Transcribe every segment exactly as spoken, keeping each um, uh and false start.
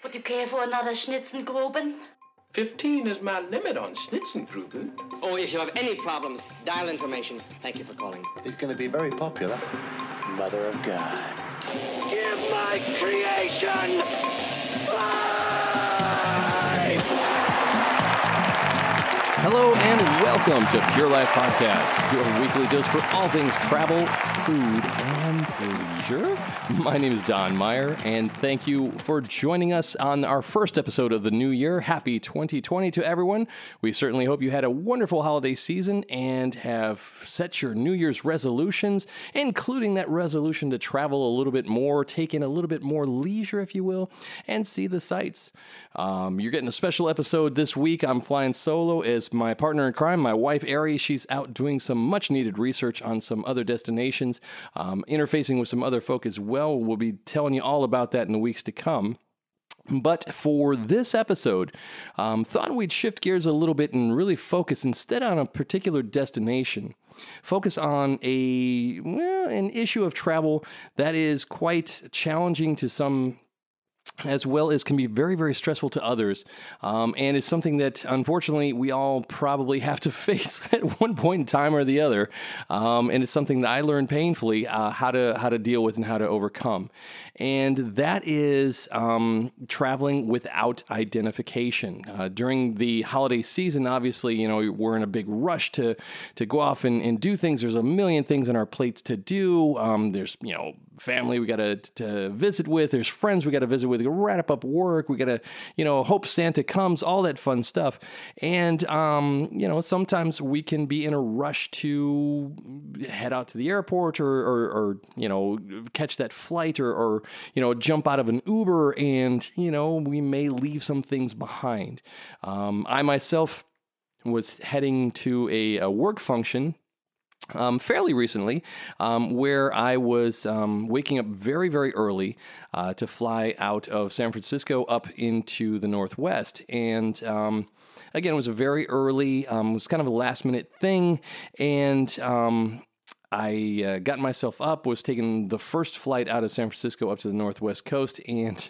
Would you care for another Schnitzengruben? Fifteen is my limit on Schnitzengruben. Oh, if you have any problems, dial information. Thank you for calling. He's going to be very popular. Mother of God. Give my creation life! Hello and welcome to Pure Life Podcast, your weekly dose for all things travel, food, and leisure. My name is Don Meyer, and thank you for joining us on our first episode of the new year. Happy twenty twenty to everyone. We certainly hope you had a wonderful holiday season and have set your New Year's resolutions, including that resolution to travel a little bit more, take in a little bit more leisure, if you will, and see the sights. Um, you're getting a special episode this week. I'm flying solo as my partner in crime, my wife, Ari. She's out doing some much-needed research on some other destinations, um, interfacing with some other folk as well. We'll be telling you all about that in the weeks to come. But for this episode, um, thought we'd shift gears a little bit and really focus instead on a particular destination. Focus on a well, an issue of travel that is quite challenging to some, as well as can be very, very stressful to others, um, and is something that, unfortunately, we all probably have to face at one point in time or the other, um, and it's something that I learned painfully uh, how to how to deal with and how to overcome, and that is um, traveling without identification. Uh, during the holiday season, obviously, you know, we're in a big rush to to go off and, and do things. There's a million things on our plates to do. Um, there's, you know, family we got to to visit with. There's friends we got to visit with. We got to wrap up work. We got to, you know, hope Santa comes, all that fun stuff. And, um, you know, sometimes we can be in a rush to head out to the airport or, or, or you know, catch that flight or, or, you know, jump out of an Uber and, you know, we may leave some things behind. Um, I myself was heading to a, a work function Um, fairly recently, um, where I was um, waking up very, very early uh, to fly out of San Francisco up into the Northwest. And um, again, it was a very early, um, it was kind of a last minute thing. And um, I uh, got myself up, was taking the first flight out of San Francisco up to the Northwest coast, and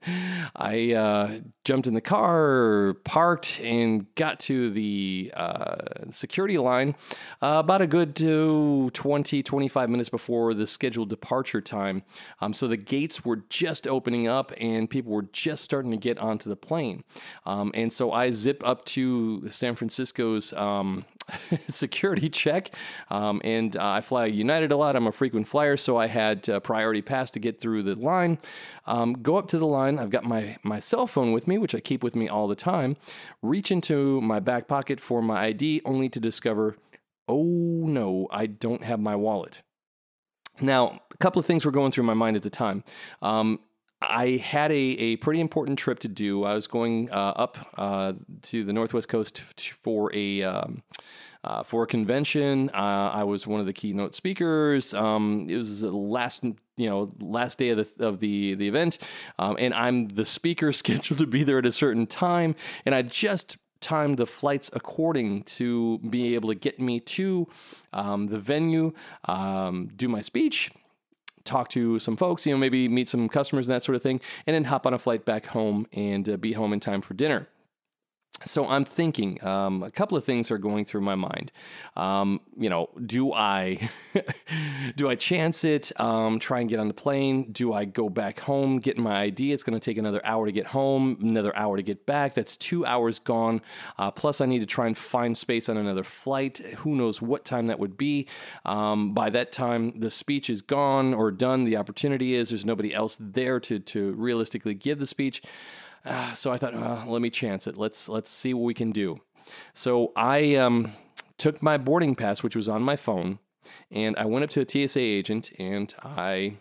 I uh, jumped in the car, parked, and got to the uh, security line uh, about a good uh, twenty, twenty-five minutes before the scheduled departure time. Um, so the gates were just opening up, and people were just starting to get onto the plane. Um, and so I zip up to San Francisco's um, security check, um, and uh, I fly United a lot. I'm a frequent flyer, so I had a priority pass to get through the line. Um, go up to the line. I've got my, my cell phone with me, which I keep with me all the time. Reach into my back pocket for my I D, only to discover, oh no, I don't have my wallet. Now, a couple of things were going through my mind at the time. Um, I had a, a pretty important trip to do. I was going uh, up uh, to the Northwest Coast t- for a um, uh, for a convention. Uh, I was one of the keynote speakers. Um, it was the last you know last day of the of the the event, um, and I'm the speaker scheduled to be there at a certain time, and I just timed the flights according to be able to get me to um, the venue, um, do my speech, talk to some folks, you know, maybe meet some customers and that sort of thing, and then hop on a flight back home and uh, be home in time for dinner. So I'm thinking, um, a couple of things are going through my mind. Um, you know, do I do I chance it, um, try and get on the plane? Do I go back home, get my I D? It's going to take another hour to get home, another hour to get back. That's two hours gone. Uh, plus, I need to try and find space on another flight. Who knows what time that would be? Um, by that time, the speech is gone or done. The opportunity is there's nobody else there to to realistically give the speech. Uh, so I thought, uh, let me chance it. Let's let's see what we can do. So I um, took my boarding pass, which was on my phone, and I went up to a T S A agent, and I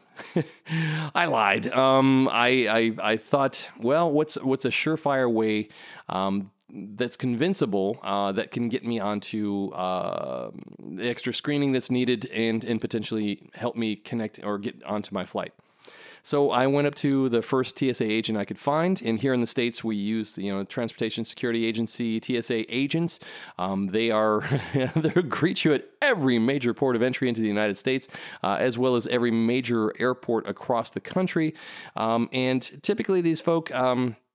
I lied. Um, I, I I thought, well, what's what's a surefire way um, that's convincible uh, that can get me onto uh, the extra screening that's needed and and potentially help me connect or get onto my flight. So I went up to the first T S A agent I could find, and here in the States we use, you know, Transportation Security Agency T S A agents. Um, they are they'll greet you at every major port of entry into the United States, uh, as well as every major airport across the country. Um, and typically these folk, um,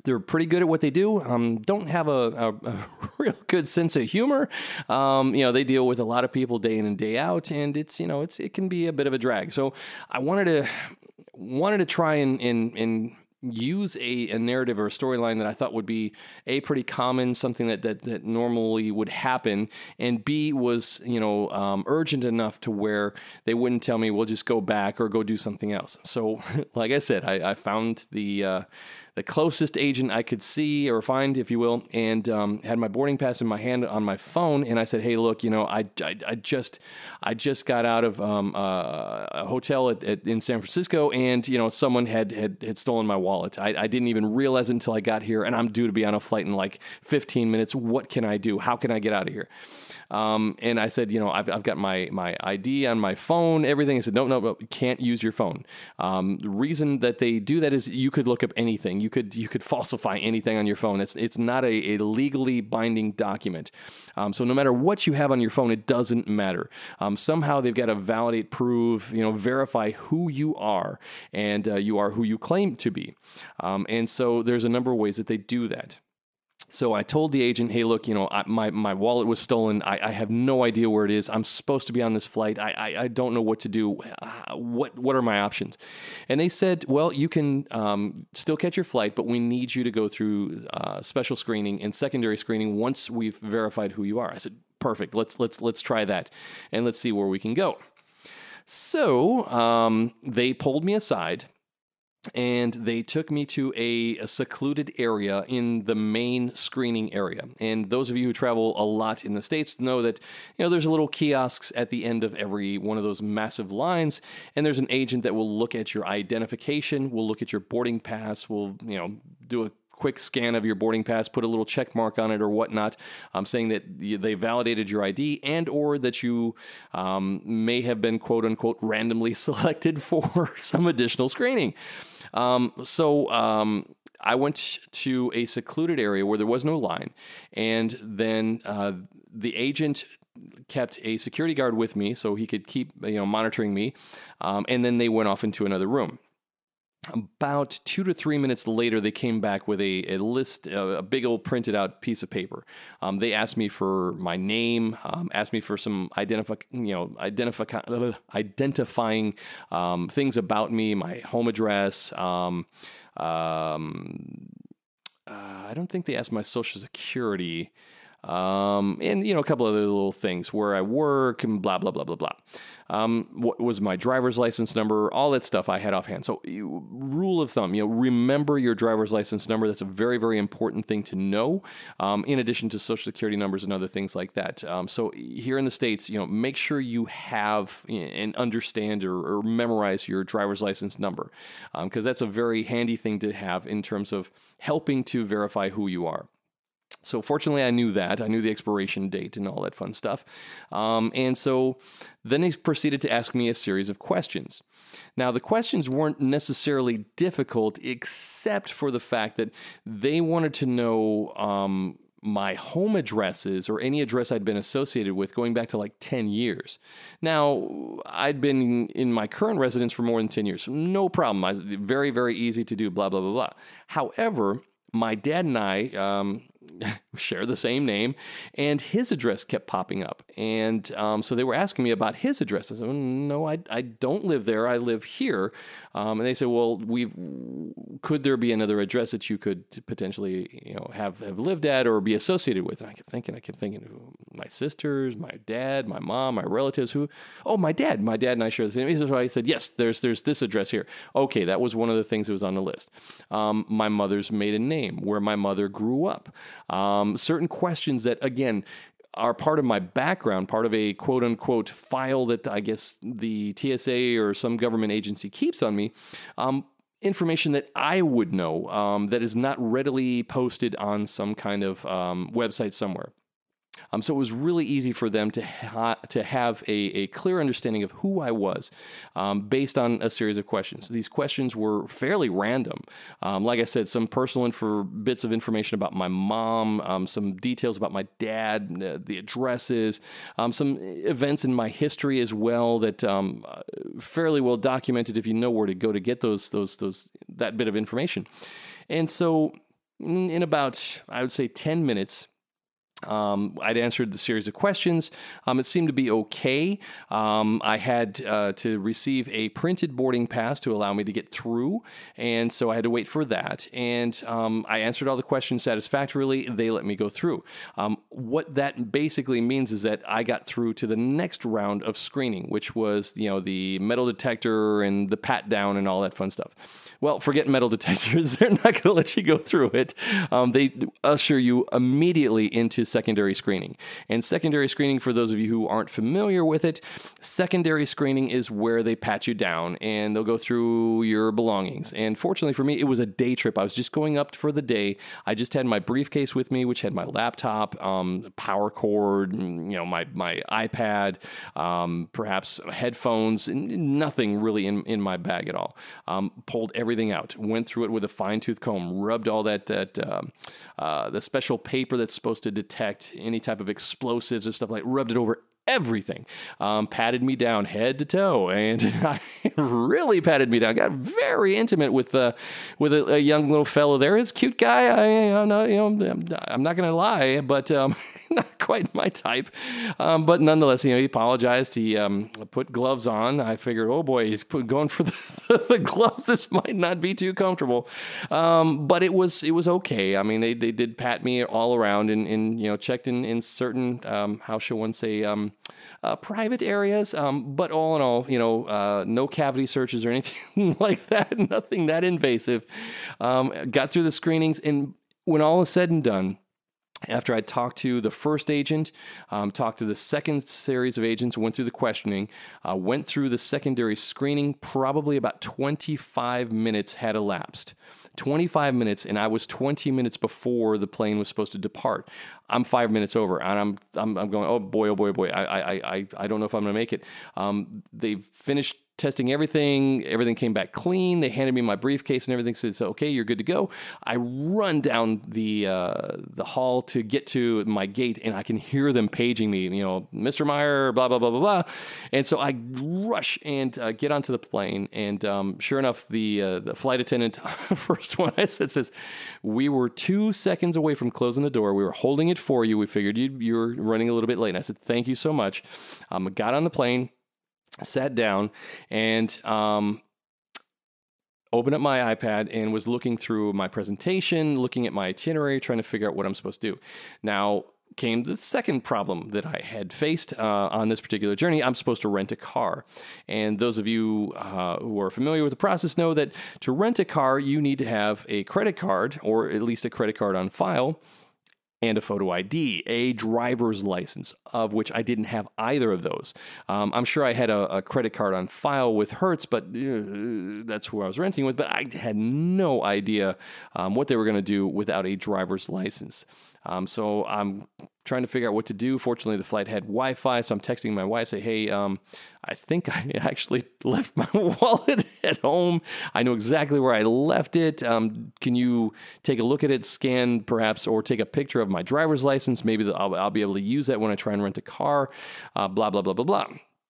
They're pretty good at what they do. Um, don't have a, a, a real good sense of humor. Um, you know, they deal with a lot of people day in and day out, and it's you know, it's it can be a bit of a drag. So I wanted to wanted to try and and, and use a, a narrative or a storyline that I thought would be A, pretty common, something that, that, that normally would happen, and B, was, you know, um, urgent enough to where they wouldn't tell me, we'll just go back or go do something else. So, like I said, I, I found the uh, the closest agent I could see or find, if you will, and um, had my boarding pass in my hand on my phone, and I said, hey, look, you know, I, I, I just I just got out of um, uh, a hotel at, at, in San Francisco, and, you know, someone had, had, had stolen my wallet. I, I didn't even realize it until I got here, and I'm due to be on a flight in like fifteen minutes. What can I do? How can I get out of here? Um, and I said, you know, I've, I've got my, my I D on my phone, everything. I said, no, no, no, you can't use your phone. Um, the reason that they do that is you could look up anything. You could you could falsify anything on your phone. It's it's not a, a legally binding document. Um, so no matter what you have on your phone, it doesn't matter. Um, somehow they've got to validate, prove, you know, verify who you are, and uh, you are who you claim to be. Um, and so there's a number of ways that they do that. So I told the agent, hey, look, you know, I, my, my wallet was stolen. I, I have no idea where it is. I'm supposed to be on this flight. I, I, I don't know what to do. Uh, what what are my options? And they said, well, you can um, still catch your flight, but we need you to go through uh, special screening and secondary screening once we've verified who you are. I said, perfect. Let's let's let's try that, and let's see where we can go. So um, they pulled me aside, and they took me to a, a secluded area in the main screening area. And those of you who travel a lot in the States know that, you know, there's a little kiosks at the end of every one of those massive lines, and there's an agent that will look at your identification, will look at your boarding pass, will, you know, do a quick scan of your boarding pass, put a little check mark on it or whatnot, um, saying that they validated your I D, and or that you um, may have been, quote unquote, randomly selected for some additional screening. Um, so um, I went to a secluded area where there was no line, and then uh, the agent kept a security guard with me so he could keep, you know, monitoring me, um, and then they went off into another room. About two to three minutes later, they came back with a, a list, uh, a big old printed out piece of paper. Um, they asked me for my name, um, asked me for some identifi- you know, identifi- identifying um, things about me, my home address. Um, um, uh, I don't think they asked my social security. Um, and, you know, a couple other little things, where I work and blah, blah, blah, blah, blah. Um, what was my driver's license number, all that stuff I had offhand. So you, rule of thumb, you know, remember your driver's license number. That's a very, very important thing to know, um, in addition to social security numbers and other things like that. Um, so here in the States, you know, make sure you have and understand or, or memorize your driver's license number, um, because that's a very handy thing to have in terms of helping to verify who you are. So fortunately, I knew that. I knew the expiration date and all that fun stuff. Um, and so then they proceeded to ask me a series of questions. Now, the questions weren't necessarily difficult, except for the fact that they wanted to know um, my home addresses or any address I'd been associated with going back to like ten years. Now, I'd been in my current residence for more than ten years. So no problem. I, very, very easy to do, blah, blah, blah, blah. However, my dad and I um, share the same name, and his address kept popping up. And um, so they were asking me about his address. I said, well, no, I, I don't live there. I live here. Um, and they said, well, we could there be another address that you could potentially, you know, have, have lived at or be associated with? And I kept thinking, I kept thinking, my sisters, my dad, my mom, my relatives, who, oh, my dad, my dad and I share the same. So I said, yes, there's, there's this address here. Okay, that was one of the things that was on the list. Um, my mother's maiden name, where my mother grew up. Um, certain questions that, again, are part of my background, part of a quote-unquote file that I guess the T S A or some government agency keeps on me, um, information that I would know um, that is not readily posted on some kind of um, website somewhere. Um, so it was really easy for them to ha- to have a, a clear understanding of who I was um, based on a series of questions. These questions were fairly random. Um, like I said, some personal info, bits of information about my mom, um, some details about my dad, uh, the addresses, um, some events in my history as well that um, fairly well documented if you know where to go to get those those those that bit of information. And so, in, in about, I would say, ten minutes, Um, I'd answered the series of questions. Um, it seemed to be okay. Um, I had uh, to receive a printed boarding pass to allow me to get through, and so I had to wait for that. And um, I answered all the questions satisfactorily. They let me go through. Um, what that basically means is that I got through to the next round of screening, which was, you know, the metal detector and the pat down and all that fun stuff. Well, forget metal detectors. They're not going to let you go through it. Um, they usher you immediately into secondary screening. And secondary screening, for those of you who aren't familiar with it, secondary screening is where they pat you down and they'll go through your belongings. And fortunately for me, it was a day trip. I was just going up for the day. I just had my briefcase with me, which had my laptop, um, power cord, you know, my, my iPad, um, perhaps headphones, nothing really in, in my bag at all. Um, pulled everything out, went through it with a fine-tooth comb, rubbed all that, that um, uh, the special paper that's supposed to detect any type of explosives and stuff like, rubbed it over everything, um, patted me down head to toe, and I really patted me down. Got very intimate with uh, with a, a young little fellow there. He's a cute guy. I, I'm not, you know, I'm, I'm not going to lie, but um, not quite my type. Um, but nonetheless, you know, he apologized. He um, put gloves on. I figured, oh boy, he's put, going for the, the gloves. This might not be too comfortable, um, but it was it was okay. I mean, they they did pat me all around, and, and you know, checked in in certain um, how shall one say. Um, Uh, private areas, um, but all in all, you know, uh, no cavity searches or anything like that, nothing that invasive. Um, got through the screenings, and when all is said and done, after I talked to the first agent, um, talked to the second series of agents, went through the questioning, uh, went through the secondary screening, probably about twenty-five minutes had elapsed. twenty-five minutes, and I was twenty minutes before the plane was supposed to depart. I'm five minutes over, and I'm I'm, I'm going, oh boy, oh boy, oh boy, I I I I don't know if I'm going to make it. Um, they've finished testing everything. Everything came back clean. They handed me my briefcase and everything. Said, okay, you're good to go. I run down the uh, the hall to get to my gate, and I can hear them paging me, you know, Mister Meyer, blah, blah, blah, blah, blah. And so I rush and uh, get onto the plane, and um, sure enough, the uh, the flight attendant, first one I said, says, we were two seconds away from closing the door. We were holding it for you. We figured you, you were running a little bit late. And I said, thank you so much. Um, got on the plane, sat down, and um, opened up my iPad and was looking through my presentation, looking at my itinerary, trying to figure out what I'm supposed to do. Now came the second problem that I had faced uh, on this particular journey. I'm supposed to rent a car. And those of you uh, who are familiar with the process know that to rent a car, you need to have a credit card, or at least a credit card on file, and a photo I D, a driver's license, of which I didn't have either of those. Um, I'm sure I had a, a credit card on file with Hertz, but uh, that's who I was renting with, but I had no idea um, what they were going to do without a driver's license. Um, so I'm trying to figure out what to do. Fortunately, the flight had Wi-Fi, so I'm texting my wife, say, hey, um, I think I actually left my wallet at home. I know exactly where I left it. Um, can you take a look at it, scan perhaps, or take a picture of my driver's license? Maybe I'll, I'll be able to use that when I try and rent a car, uh, blah, blah, blah, blah, blah.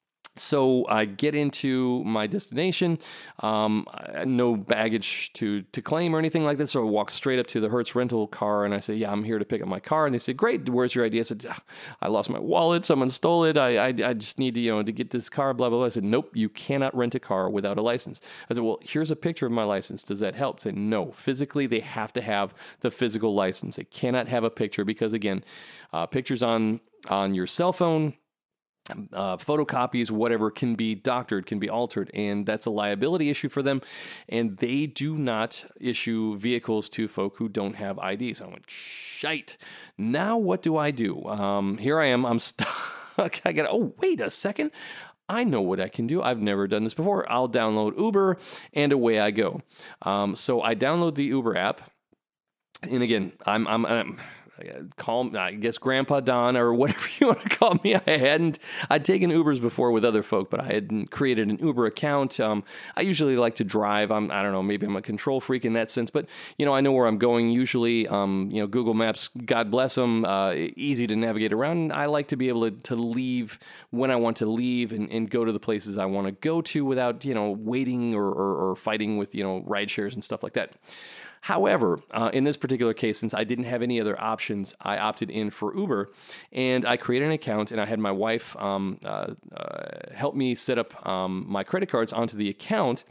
So I get into my destination, um, no baggage to, to claim or anything like that. So I walk straight up to the Hertz rental car and I say, yeah, I'm here to pick up my car. And they said, great, where's your I D? I said, I lost my wallet. Someone stole it. I, I, I just need to, you know, to get this car, blah, blah, blah. I said, nope, you cannot rent a car without a license. I said, well, here's a picture of my license. Does that help? I said, no, physically they have to have the physical license. They cannot have a picture because, again, uh, pictures on, on your cell phone, Uh, photocopies, whatever, can be doctored, can be altered, and that's a liability issue for them. And they do not issue vehicles to folk who don't have I Ds. I went, shite. Now what do I do? Um, here I am. I'm stuck. I got. Oh, wait a second. I know what I can do. I've never done this before. I'll download Uber, and away I go. Um, so I download the Uber app. And again, I'm, I'm, I'm call, I guess, Grandpa Don or whatever you want to call me. I hadn't, I'd taken Ubers before with other folk, but I hadn't created an Uber account. Um, I usually like to drive. I'm, I don't know, maybe I'm a control freak in that sense, but, you know, I know where I'm going usually. Um, you know, Google Maps, God bless them, uh, easy to navigate around. I like to be able to, to leave when I want to leave and, and go to the places I want to go to without, you know, waiting or, or, or fighting with, you know, ride shares and stuff like that. However, uh, in this particular case, since I didn't have any other options, I opted in for Uber, and I created an account, and I had my wife um, uh, uh, help me set up um, my credit cards onto the account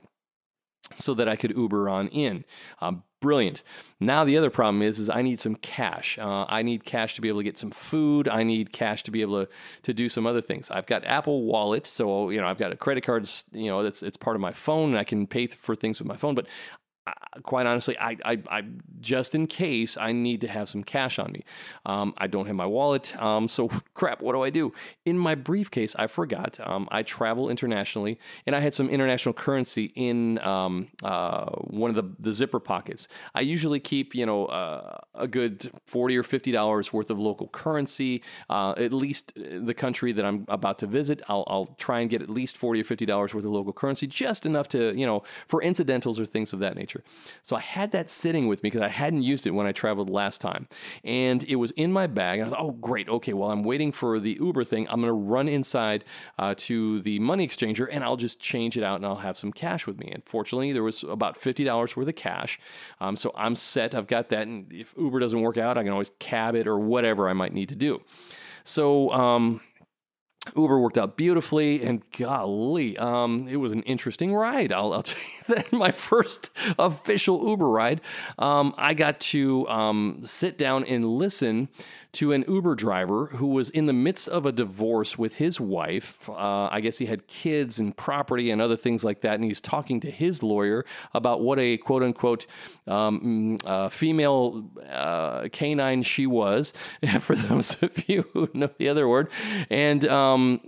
so that I could Uber on in. Um, brilliant. Now the other problem is, is I need some cash. Uh, I need cash to be able to get some food. I need cash to be able to, to do some other things. I've got Apple Wallet, so you know I've got a credit card. You know that's it's part of my phone, and I can pay for things with my phone, but. Uh, quite honestly, I, I, I, just in case, I need to have some cash on me. Um, I don't have my wallet, um, so crap, what do I do? In my briefcase, I forgot. Um, I travel internationally, and I had some international currency in um, uh, one of the, the zipper pockets. I usually keep, you know, uh, a good forty or fifty dollars worth of local currency, uh, at least the country that I'm about to visit. I'll, I'll try and get at least forty or fifty dollars worth of local currency, just enough to, you know, for incidentals or things of that nature. So I had that sitting with me because I hadn't used it when I traveled last time. And it was in my bag. And I thought, oh, great. Okay, while I'm waiting for the Uber thing, I'm going to run inside uh, to the money exchanger and I'll just change it out and I'll have some cash with me. And fortunately, there was about fifty dollars worth of cash. Um, so I'm set. I've got that. And if Uber doesn't work out, I can always cab it or whatever I might need to do. So, um... Uber worked out beautifully, and golly, um, it was an interesting ride. I'll, I'll tell you that. My first official Uber ride, um, I got to um, sit down and listen to an Uber driver who was in the midst of a divorce with his wife. Uh, I guess he had kids and property and other things like that, and he's talking to his lawyer about what a quote-unquote um, uh, female uh, canine she was, for those of you who know the other word, and um, Um,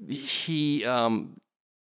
he um,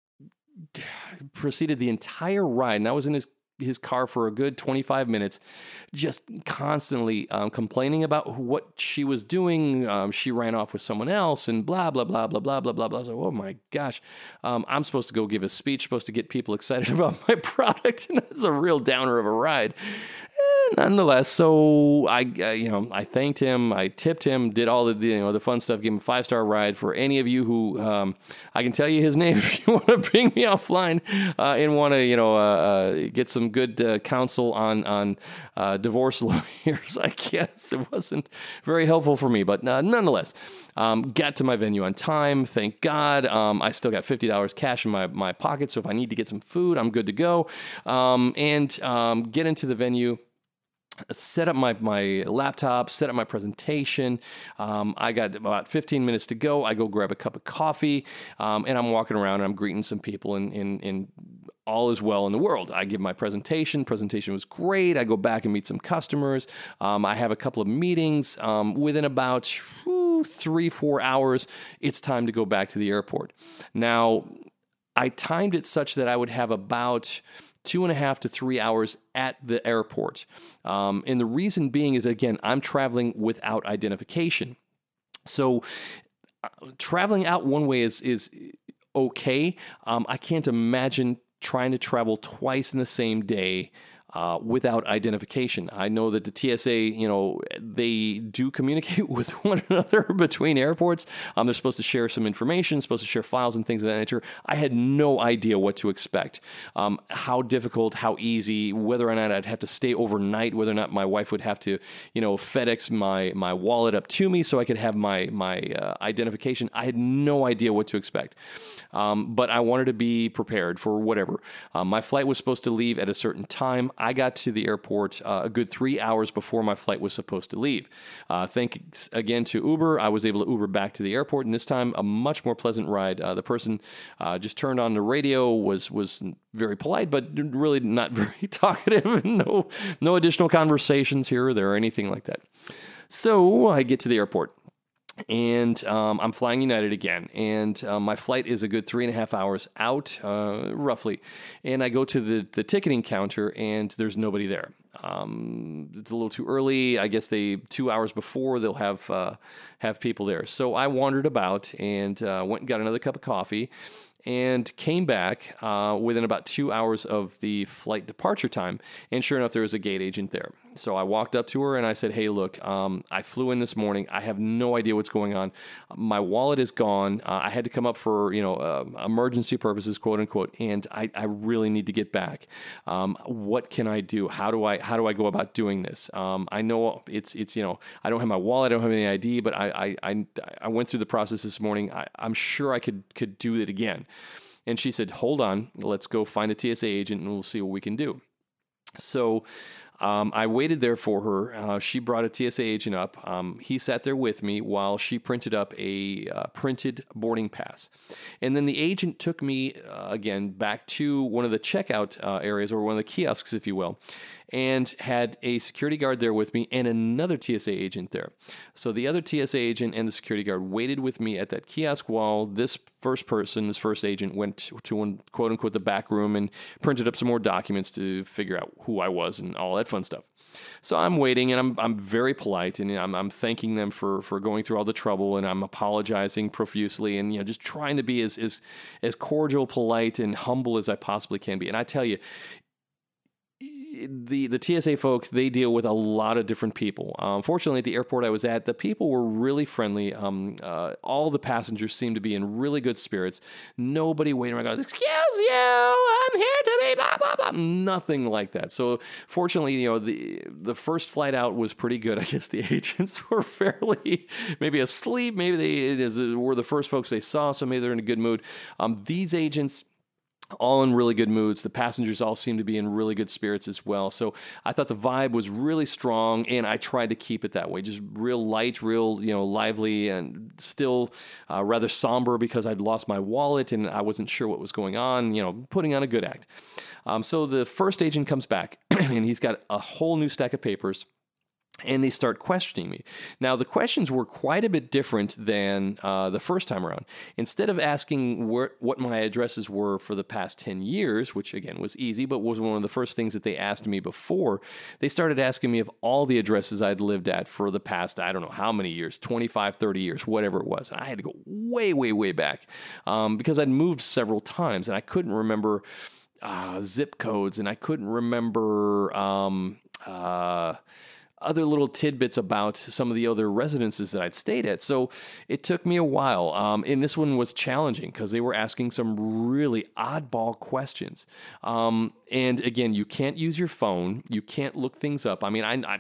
proceeded the entire ride, and I was in his his car for a good twenty-five minutes, just constantly um, complaining about what she was doing. Um, she ran off with someone else and blah, blah, blah, blah, blah, blah, blah, blah. I was like, oh my gosh, um, I'm supposed to go give a speech, supposed to get people excited about my product, and that's a real downer of a ride. Nonetheless, so I, uh, you know, I thanked him, I tipped him, did all the, you know, the fun stuff, gave him a five-star ride. For any of you who, um, I can tell you his name if you want to bring me offline uh, and want to, you know, uh, uh, get some good uh, counsel on on uh, divorce lawyers. I guess it wasn't very helpful for me, but uh, nonetheless, um, got to my venue on time. Thank God. Um, I still got fifty dollars cash in my my pocket, so if I need to get some food, I'm good to go. Um, and um, get into the venue. Set up my, my laptop, set up my presentation. Um, I got about fifteen minutes to go. I go grab a cup of coffee, um, and I'm walking around and I'm greeting some people, and, and, and all is well in the world. I give my presentation. Presentation was great. I go back and meet some customers. Um, I have a couple of meetings. Um, within about whew, three, four hours, it's time to go back to the airport. Now, I timed it such that I would have about two and a half to three hours at the airport. Um, and the reason being is, again, I'm traveling without identification. So uh, traveling out one way is, is okay. Um, I can't imagine trying to travel twice in the same day Uh, without identification. I know that the T S A, you know, they do communicate with one another between airports. Um, they're supposed to share some information, supposed to share files and things of that nature. I had no idea what to expect, um, how difficult, how easy, whether or not I'd have to stay overnight, whether or not my wife would have to, you know, FedEx my my wallet up to me so I could have my my uh, identification. I had no idea what to expect, um, but I wanted to be prepared for whatever. Um, my flight was supposed to leave at a certain time. I got to the airport uh, a good three hours before my flight was supposed to leave. Uh, thanks again to Uber, I was able to Uber back to the airport, and this time a much more pleasant ride. Uh, the person uh, just turned on the radio, was was very polite, but really not very talkative. no, no additional conversations here or there or anything like that. So I get to the airport. And um, I'm flying United again, and uh, my flight is a good three and a half hours out, uh, roughly. And I go to the, the ticketing counter, and there's nobody there. Um, it's a little too early. I guess they two hours before they'll have uh, have people there. So I wandered about and uh, went and got another cup of coffee, and came back uh, within about two hours of the flight departure time. And sure enough, there was a gate agent there. So I walked up to her and I said, hey, look, um, I flew in this morning. I have no idea what's going on. My wallet is gone. Uh, I had to come up for, you know, uh, emergency purposes, quote unquote, and I, I really need to get back. Um, what can I do? How do I how do I go about doing this? Um, I know it's, it's you know, I don't have my wallet. I don't have any I D, but I I, I, I went through the process this morning. I, I'm sure I could could do it again. And she said, hold on, let's go find a T S A agent and we'll see what we can do. So um, I waited there for her. Uh, she brought a T S A agent up. Um, he sat there with me while she printed up a uh, printed boarding pass. And then the agent took me, uh, again, back to one of the checkout uh, areas, or one of the kiosks, if you will, and had a security guard there with me and another T S A agent there. So the other T S A agent and the security guard waited with me at that kiosk while this first person, this first agent, went to one, quote unquote, the back room and printed up some more documents to figure out who I was and all that fun stuff. So I'm waiting, and I'm I'm very polite, and I'm I'm thanking them for for going through all the trouble, and I'm apologizing profusely, and you know just trying to be as as as cordial, polite, and humble as I possibly can be. And I tell you, the the T S A folks, they deal with a lot of different people. Um, fortunately, at the airport I was at, the people were really friendly. Um, uh, all the passengers seemed to be in really good spirits. Nobody waiting around going, excuse you, I'm here to be blah, blah, blah. Nothing like that. So fortunately, you know, the the first flight out was pretty good. I guess the agents were fairly maybe asleep. Maybe they it is, were the first folks they saw, so maybe they're in a good mood. Um, these agents, all in really good moods. The passengers all seem to be in really good spirits as well. So I thought the vibe was really strong, and I tried to keep it that way. Just real light, real, you know, lively, and still uh, rather somber because I'd lost my wallet and I wasn't sure what was going on, you know, putting on a good act. Um, so the first agent comes back, and he's got a whole new stack of papers. And they start questioning me. Now, the questions were quite a bit different than uh, the first time around. Instead of asking where, what my addresses were for the past ten years, which again was easy, but was one of the first things that they asked me before, they started asking me of all the addresses I'd lived at for the past, I don't know how many years, twenty-five, thirty years, whatever it was. I had to go way, way, way back um, because I'd moved several times, and I couldn't remember uh, zip codes, and I couldn't remember... Um, uh, other little tidbits about some of the other residences that I'd stayed at. So it took me a while. Um, and this one was challenging because they were asking some really oddball questions. Um, and again, you can't use your phone. You can't look things up. I mean, I... I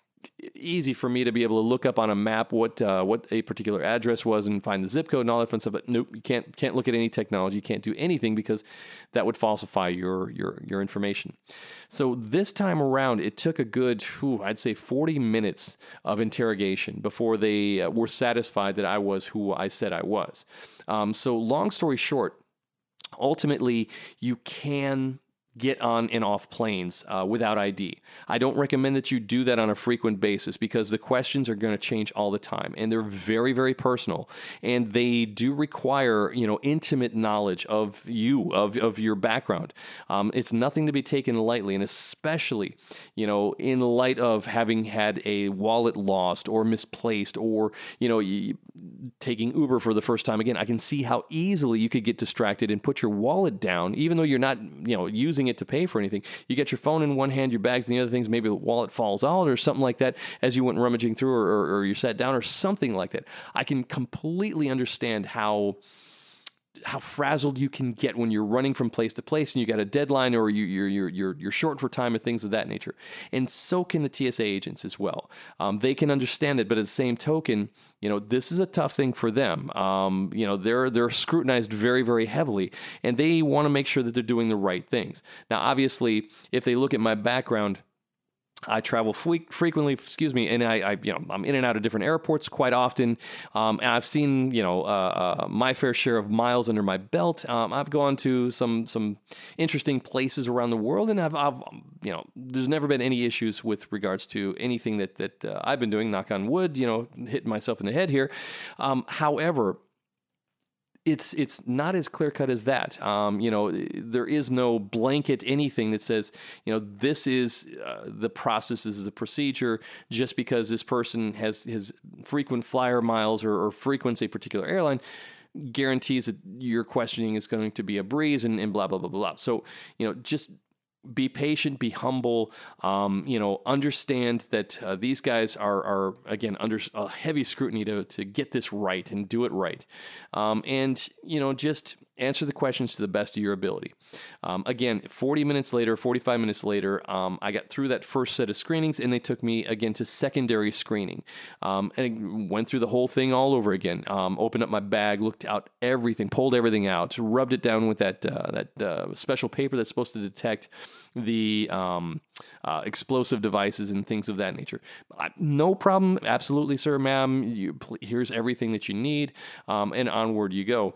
easy for me to be able to look up on a map what uh, what a particular address was and find the zip code and all that fun stuff. But nope, you can't can't look at any technology. You can't do anything because that would falsify your your your information. So this time around, it took a good, whew, I'd say, forty minutes of interrogation before they uh, were satisfied that I was who I said I was. Um, so long story short, ultimately, you can get on and off planes uh, without I D. I don't recommend that you do that on a frequent basis because the questions are going to change all the time, and they're very, very personal, and they do require, you know, intimate knowledge of you, of, of your background. Um, it's nothing to be taken lightly, and especially, you know, in light of having had a wallet lost or misplaced, or, you know, you, taking Uber for the first time again, I can see how easily you could get distracted and put your wallet down, even though you're not, you know, using it to pay for anything. You get your phone in one hand, your bags in the other things, maybe the wallet falls out or something like that as you went rummaging through, or, or, or you sat down or something like that. I can completely understand how how frazzled you can get when you're running from place to place and you got a deadline, or you, you're you're you're you're short for time, or things of that nature. And so can the T S A agents as well. Um, they can understand it, but at the same token, you know, this is a tough thing for them. Um, you know, they're they're scrutinized very, very heavily, and they want to make sure that they're doing the right things. Now, obviously, if they look at my background, I travel fre- frequently, excuse me, and I, I, you know, I'm in and out of different airports quite often, um, and I've seen, you know, uh, uh, my fair share of miles under my belt. Um, I've gone to some some interesting places around the world, and I've, I've, you know, there's never been any issues with regards to anything that that uh, I've been doing. Knock on wood, you know, hitting myself in the head here. Um, however. It's it's not as clear cut as that. Um, you know, there is no blanket anything that says, you know, this is uh, the process, this is the procedure. Just because this person has his frequent flyer miles or, or frequents a particular airline, guarantees that your questioning is going to be a breeze and, and blah blah blah blah. So you know, just be patient, be humble, um, you know, understand that uh, these guys are, are, again, under a heavy scrutiny to, to get this right and do it right. Um, and, you know, just answer the questions to the best of your ability. Um, again, forty minutes later, forty-five minutes later, um, I got through that first set of screenings, and they took me again to secondary screening. Um, and went through the whole thing all over again. Um, opened up my bag, looked out everything, pulled everything out, rubbed it down with that uh, that uh, special paper that's supposed to detect the um, uh, explosive devices and things of that nature. I, no problem, absolutely, sir, ma'am. You, pl- here's everything that you need, um, and onward you go.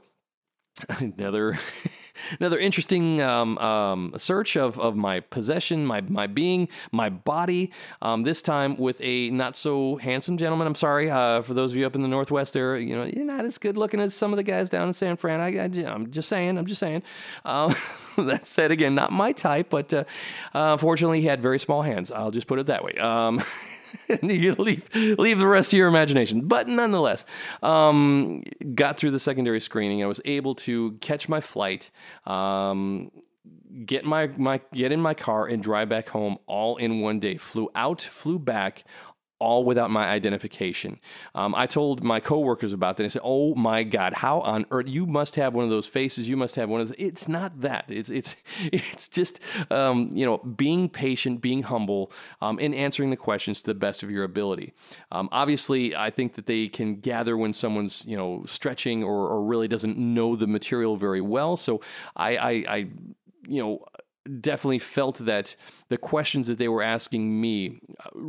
Another another interesting um, um, search of, of my possession, my my being, my body, um, this time with a not-so-handsome gentleman. I'm sorry, uh, for those of you up in the Northwest there, you know, you're not as good-looking as some of the guys down in San Fran. I, I, I'm just saying, I'm just saying. Um, that said, again, not my type, but uh, uh, unfortunately, he had very small hands. I'll just put it that way. Um you leave leave the rest to your imagination. But nonetheless, um, got through the secondary screening. I was able to catch my flight, um, get my, my get in my car, and drive back home all in one day. Flew out, flew back, all without my identification. Um, I told my coworkers about that. I said, "Oh my God, how on earth? You must have one of those faces. You must have one of those." It's not that. It's it's it's just um, you know, being patient, being humble, um, and answering the questions to the best of your ability. Um, obviously, I think that they can gather when someone's, you know, stretching or or really doesn't know the material very well. So I I, I you know. definitely felt that the questions that they were asking me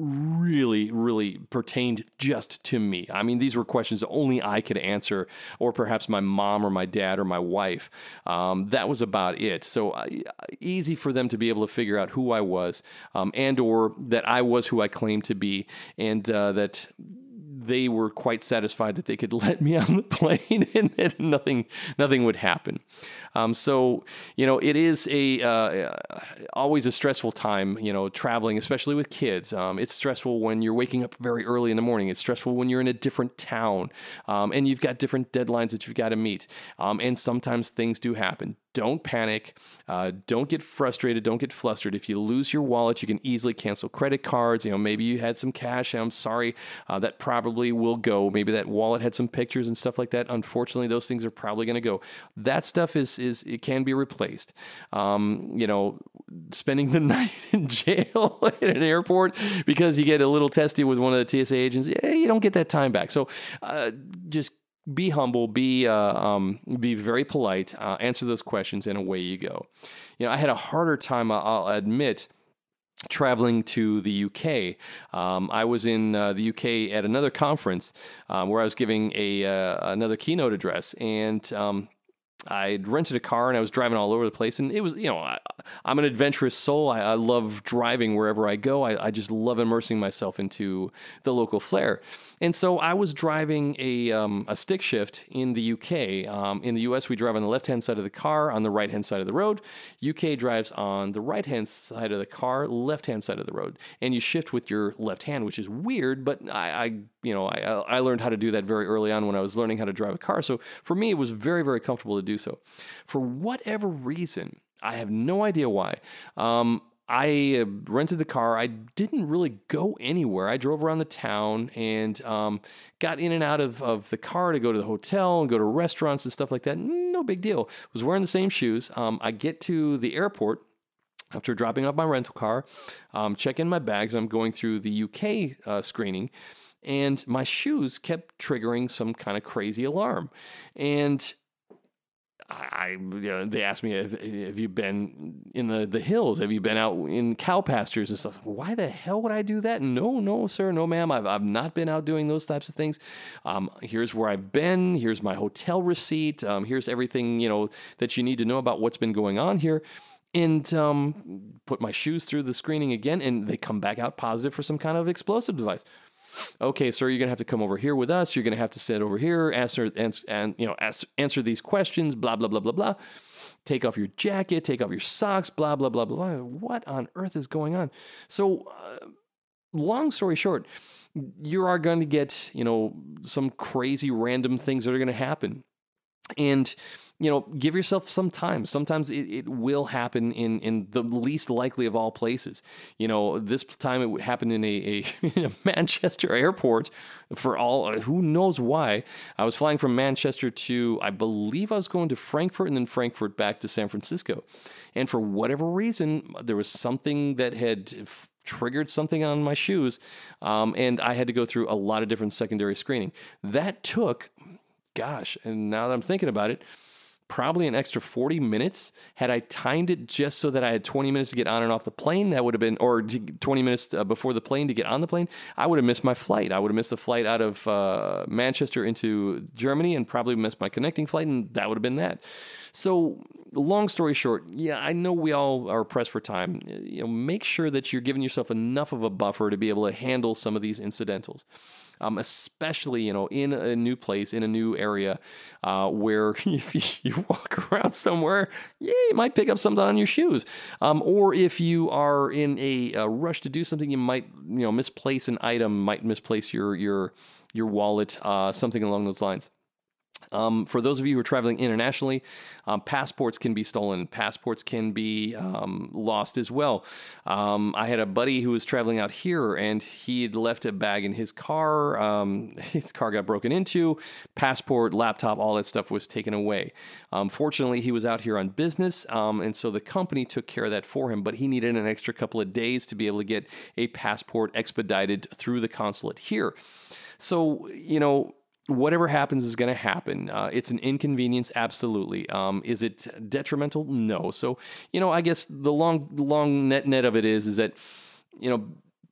really, really pertained just to me. I mean, these were questions only I could answer, or perhaps my mom or my dad or my wife. Um, that was about it. So uh, easy for them to be able to figure out who I was, um, and or that I was who I claimed to be, and uh, that they were quite satisfied that they could let me on the plane and that nothing nothing would happen. Um, so, you know, it is a uh, always a stressful time, you know, traveling, especially with kids. Um, it's stressful when you're waking up very early in the morning. It's stressful when you're in a different town, um, and you've got different deadlines that you've got to meet. Um, and sometimes things do happen. Don't panic. Uh, don't get frustrated. Don't get flustered. If you lose your wallet, you can easily cancel credit cards. You know, maybe you had some cash. I'm sorry. Uh, that probably will go. Maybe that wallet had some pictures and stuff like that. Unfortunately, those things are probably going to go. That stuff is, is it can be replaced. Um, you know, spending the night in jail at an airport because you get a little testy with one of the T S A agents, yeah, you don't get that time back. So uh, just be humble, be uh, um, be very polite, uh, answer those questions, and away you go. You know, I had a harder time, I'll admit, traveling to the U K. Um, I was in uh, the U K at another conference um, where I was giving a uh, another keynote address, and um, I'd rented a car and I was driving all over the place. And it was, you know, I, I'm an adventurous soul. I, I love driving wherever I go. I, I just love immersing myself into the local flair. And so I was driving a um, a stick shift in the U K. Um, in the U S, we drive on the left-hand side of the car, on the right-hand side of the road. U K drives on the right-hand side of the car, left-hand side of the road. And you shift with your left hand, which is weird, but I, I you know, I, I learned how to do that very early on when I was learning how to drive a car. So for me, it was very, very comfortable to do so. For whatever reason, I have no idea why, um, I rented the car. I didn't really go anywhere. I drove around the town and um, got in and out of, of the car to go to the hotel and go to restaurants and stuff like that. No big deal. Was wearing the same shoes. Um, I get to the airport after dropping off my rental car, um, check in my bags. I'm going through the U K uh, screening, and my shoes kept triggering some kind of crazy alarm. And I, you know, they asked me, have, have you been in the, the hills? Have you been out in cow pastures and stuff? Why the hell would I do that? No, no, sir. No, ma'am. I've, I've not been out doing those types of things. Um, here's where I've been. Here's my hotel receipt. Um, here's everything, you know, that you need to know about what's been going on here. And um, put my shoes through the screening again, and they come back out positive for some kind of explosive device. Okay, sir, you're going to have to come over here with us. You're going to have to sit over here, answer, and, and you know, answer, answer these questions, blah, blah, blah, blah, blah. Take off your jacket, take off your socks, blah, blah, blah, blah. What on earth is going on? So, uh, long story short, you are going to get, you know, some crazy random things that are going to happen. And, you know, give yourself some time. Sometimes it, it will happen in, in the least likely of all places. You know, this time it happened in a, a, in a Manchester airport for all, who knows why. I was flying from Manchester to, I believe I was going to Frankfurt and then Frankfurt back to San Francisco. And for whatever reason, there was something that had f- triggered something on my shoes. Um, and I had to go through a lot of different secondary screening. That took... Gosh, and now that I'm thinking about it, probably an extra forty minutes. Had I timed it just so that I had twenty minutes to get on and off the plane, that would have been, or twenty minutes uh, before the plane to get on the plane, I would have missed my flight. I would have missed the flight out of uh, Manchester into Germany and probably missed my connecting flight, and that would have been that. So, long story short, yeah, I know we all are pressed for time. You know, make sure that you're giving yourself enough of a buffer to be able to handle some of these incidentals. Um, especially, you know, in a new place, in a new area, uh, where if you, you walk around somewhere, yeah, you might pick up something on your shoes. Um, or if you are in a, a rush to do something, you might, you know, misplace an item, might misplace your your your wallet, uh, something along those lines. Um, for those of you who are traveling internationally, um, passports can be stolen. Passports can be um, lost as well. Um, I had a buddy who was traveling out here, and he had left a bag in his car. Um, his car got broken into. Passport, laptop, all that stuff was taken away. Um, fortunately, he was out here on business, um, and so the company took care of that for him, but he needed an extra couple of days to be able to get a passport expedited through the consulate here. So, you know, whatever happens is going to happen. Uh, it's an inconvenience, absolutely. Um, is it detrimental? No. So, you know, I guess the long, long net net of it is, is that, you know,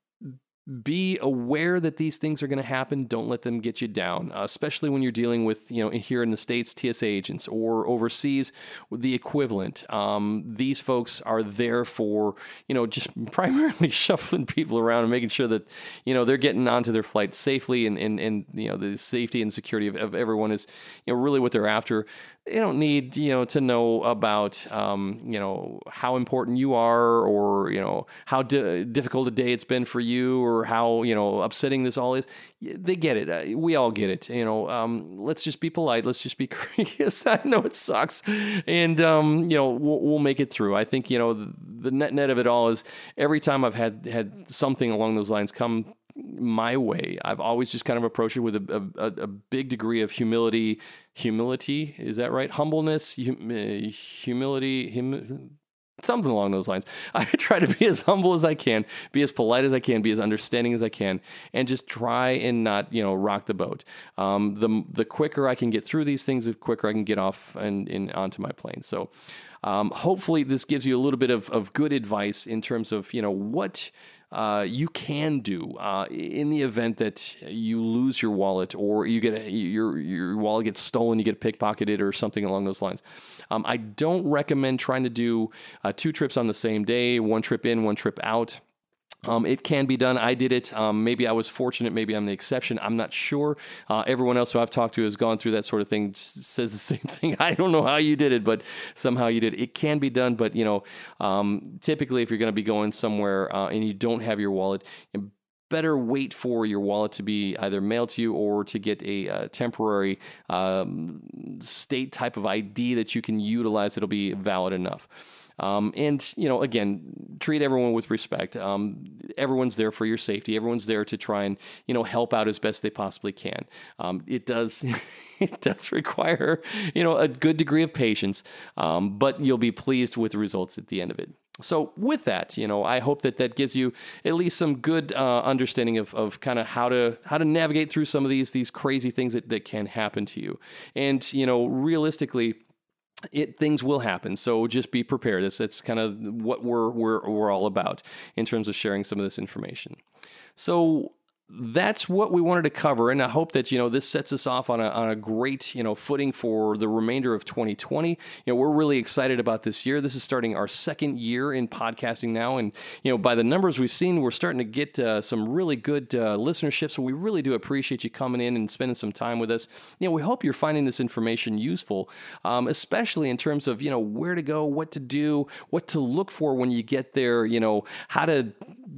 be aware that these things are going to happen. Don't let them get you down, uh, especially when you're dealing with, you know, here in the States, T S A agents, or overseas, the equivalent. Um, these folks are there for, you know, just primarily shuffling people around and making sure that, you know, they're getting onto their flight safely, and, and, and you know, the safety and security of, of everyone is, you know, really what they're after. They don't need, you know, to know about, um, you know, how important you are, or, you know, how di- difficult a day it's been for you, or how, you know, upsetting this all is. They get it. Uh, we all get it. You know, um, let's just be polite. Let's just be courteous. I know it sucks. And, um, you know, we'll, we'll make it through. I think, you know, the, the net net of it all is every time I've had, had something along those lines come my way, I've always just kind of approached it with a, a, a big degree of humility. Humility, is that right? Humbleness, hum, uh, humility, hum, something along those lines. I try to be as humble as I can, be as polite as I can, be as understanding as I can, and just try and not, you know, rock the boat. Um, the the quicker I can get through these things, the quicker I can get off and, and onto my plane. So um, hopefully this gives you a little bit of, of good advice in terms of, you know, what Uh, you can do uh, in the event that you lose your wallet, or you get a, your your wallet gets stolen, you get pickpocketed, or something along those lines. Um, I don't recommend trying to do uh, two trips on the same day, one trip in, one trip out. Um, it can be done. I did it. Um, maybe I was fortunate. Maybe I'm the exception. I'm not sure. Uh, everyone else who I've talked to has gone through that sort of thing, says the same thing. I don't know how you did it, but somehow you did. It can be done, but, you know, um, typically if you're going to be going somewhere uh, and you don't have your wallet, you better wait for your wallet to be either mailed to you, or to get a uh, temporary um, state type of I D that you can utilize that'll be valid enough. Um, and, you know, again, treat everyone with respect. Um, everyone's there for your safety. Everyone's there to try and, you know, help out as best they possibly can. Um, it does, it does require, you know, a good degree of patience, um, but you'll be pleased with the results at the end of it. So with that, you know, I hope that that gives you at least some good uh, understanding of, of kind of how to how to navigate through some of these these crazy things that, that can happen to you. And, you know, realistically, It things will happen, so just be prepared. That's that's kind of what we're we're we're all about in terms of sharing some of this information. So that's what we wanted to cover, and I hope that, you know, this sets us off on a on a great, you know, footing for the remainder of twenty twenty. You know, we're really excited about this year. This is starting our second year in podcasting now, and, you know, by the numbers we've seen, we're starting to get uh, some really good uh, listenership, so we really do appreciate you coming in and spending some time with us. You know, we hope you're finding this information useful, um, especially in terms of, you know, where to go, what to do, what to look for when you get there, you know, how to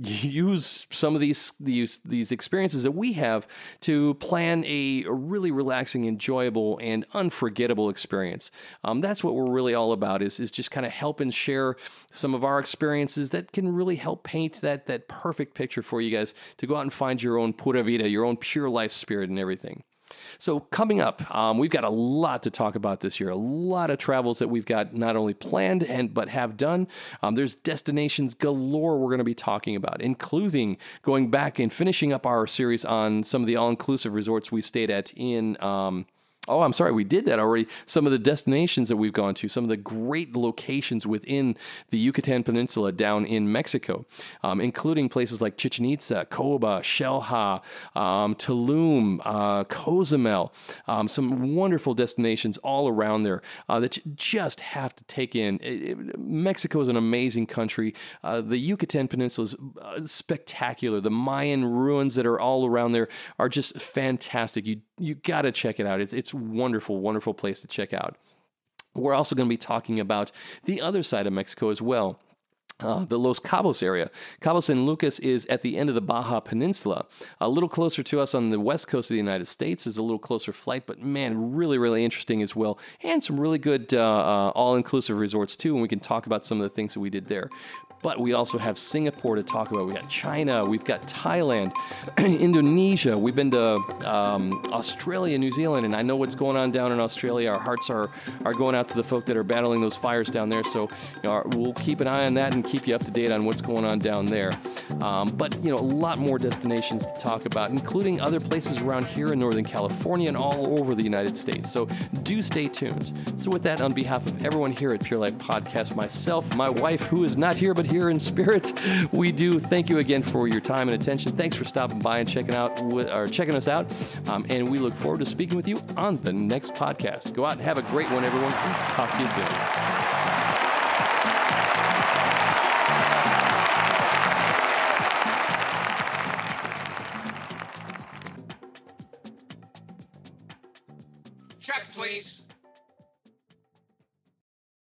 use some of these these these experiences that we have to plan a, a really relaxing, enjoyable, and unforgettable experience. Um, that's what we're really all about, is is just kind of help and share some of our experiences that can really help paint that that perfect picture for you guys to go out and find your own pura vida, your own pure life spirit and everything. So coming up, um, we've got a lot to talk about this year, a lot of travels that we've got not only planned and but have done. Um, there's destinations galore we're going to be talking about, including going back and finishing up our series on some of the all-inclusive resorts we stayed at in um, Oh, I'm sorry, we did that already. Some of the destinations that we've gone to, some of the great locations within the Yucatan Peninsula down in Mexico, um, including places like Chichen Itza, Coba, Xel-Há, um, Tulum, uh, Cozumel, um, some wonderful destinations all around there uh, that you just have to take in. It, it, Mexico is an amazing country. Uh, the Yucatan Peninsula is uh, spectacular. The Mayan ruins that are all around there are just fantastic. You you got to check it out. It's it's wonderful, wonderful place to check out. We're also going to be talking about the other side of Mexico as well. Uh, the Los Cabos area. Cabo San Lucas is at the end of the Baja Peninsula, a little closer to us on the west coast of the United States. Is a little closer flight, but man, really, really interesting as well, and some really good uh, uh, all-inclusive resorts too, and we can talk about some of the things that we did there. But we also have Singapore to talk about. We got China, we've got Thailand, Indonesia. We've been to um, Australia, New Zealand, and I know what's going on down in Australia. Our hearts are are going out to the folk that are battling those fires down there. So you know, our, we'll keep an eye on that and keep you up to date on what's going on down there. Um, but you know, a lot more destinations to talk about, including other places around here in Northern California and all over the United States. So do stay tuned. So with that, on behalf of everyone here at Pure Life Podcast, myself, my wife, who is not here but here in spirit, we do thank you again for your time and attention. Thanks for stopping by and checking out or checking us out, um, and we look forward to speaking with you on the next podcast. Go out and have a great one, everyone. Talk to you soon.